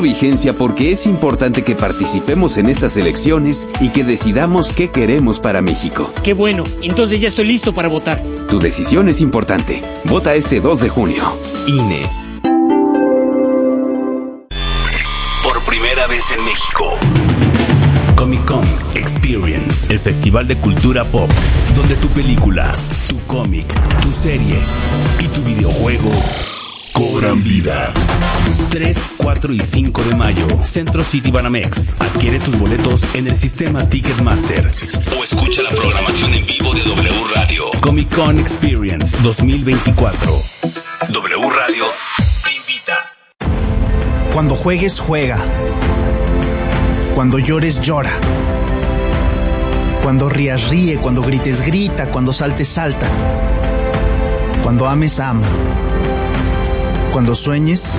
Vigencia porque es importante que participemos en estas elecciones y que decidamos qué queremos para México. Qué bueno, entonces ya estoy listo para votar. Tu decisión es importante. Vota este 2 de junio. INE. Por primera vez en México, Comic Con Experience, el festival de cultura pop, donde tu película, tu cómic, tu serie y tu videojuego cobran vida. 3, 4 y 5 de mayo, Centro City Banamex. Adquiere tus boletos en el sistema Ticketmaster o escucha la programación en vivo de W Radio. Comic Con Experience 2024. W Radio te invita. Cuando juegues, juega. Cuando llores, llora. Cuando rías, ríe. Cuando grites, grita. Cuando saltes, salta. Cuando ames, ama. Cuando sueñes,